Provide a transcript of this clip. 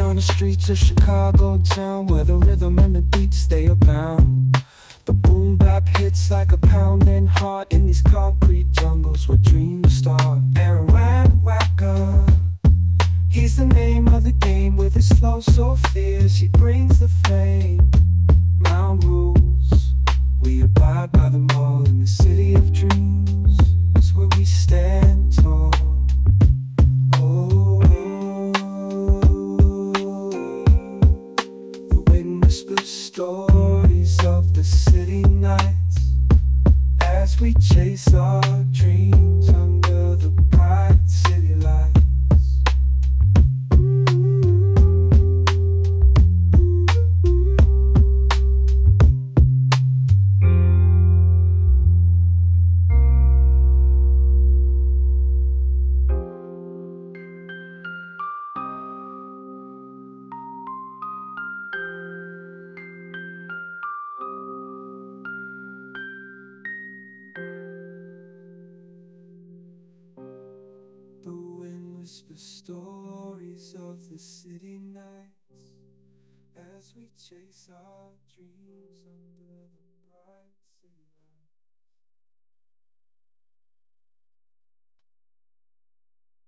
on the streets of Chicago town, where the rhythm and the beats they abound. The boom bap hits like a pounding heart in these concrete jungles where dreams start. Aaron Wacker, he's the name of the game. With his flow so fierce, he brings the flame. Mound rules, we abide by them all. In the city of dreams, it's where we stand tall. Oh, the wind whispers stories of the city nights as we chase our dreams under the bright city lights. The wind whispers stories of the city nights as we chase our dreams under